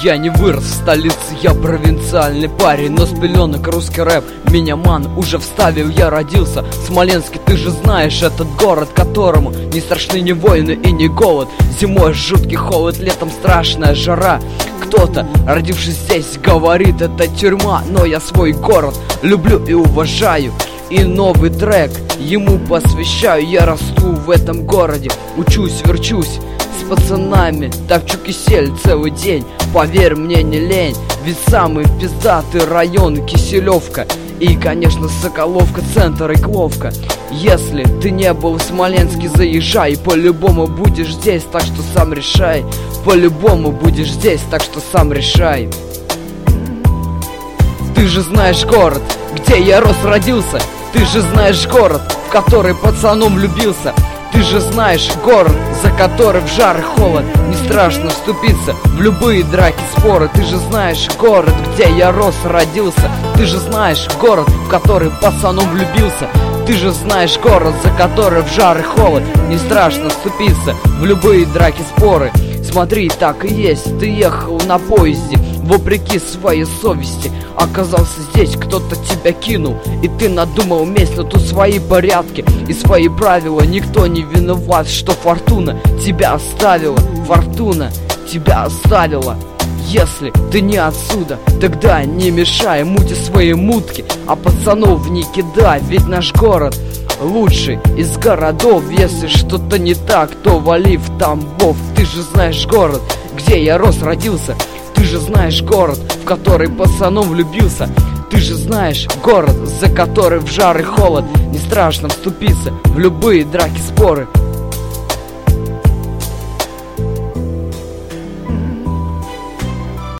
Я не вырос в столице, я провинциальный парень, но с пеленок русский рэп меня ман уже вставил. Я родился в Смоленске, ты же знаешь этот город, которому не страшны ни войны и ни голод. Зимой жуткий холод, летом страшная жара. Кто-то, родившись здесь, говорит, это тюрьма, но я свой город люблю и уважаю. И новый трек ему посвящаю. Я расту в этом городе, учусь, верчусь с пацанами, топчу кисель целый день. Поверь мне, не лень, ведь самый пиздатый район Киселевка. И, конечно, Соколовка, центр и Кловка. Если ты не был в Смоленске, заезжай, по-любому будешь здесь, так что сам решай. По-любому будешь здесь, так что сам решай. Ты же знаешь город, где я рос, родился. Ты же знаешь город, в который пацаном влюбился. Ты же знаешь город, за который в жар и холод не страшно вступиться в любые драки, споры. Ты же знаешь город, где я рос, родился. Ты же знаешь город, в который пацаном влюбился. Ты же знаешь город, за который в жар и холод не страшно вступиться в любые драки, споры. Смотри, так и есть, ты ехал на поезде, вопреки своей совести. Оказался здесь, кто-то тебя кинул, и ты надумал месть, но тут свои порядки и свои правила. Никто не виноват, что фортуна тебя оставила. Фортуна тебя оставила. Если ты не отсюда, тогда не мешай, мути свои мутки, а пацанов не кидай. Ведь наш город лучший из городов. Если что-то не так, то вали в Тамбов. Ты же знаешь город, где я рос, родился. Ты же знаешь город, в который пацаном влюбился. Ты же знаешь город, за который в жар и холод не страшно вступиться в любые драки, споры.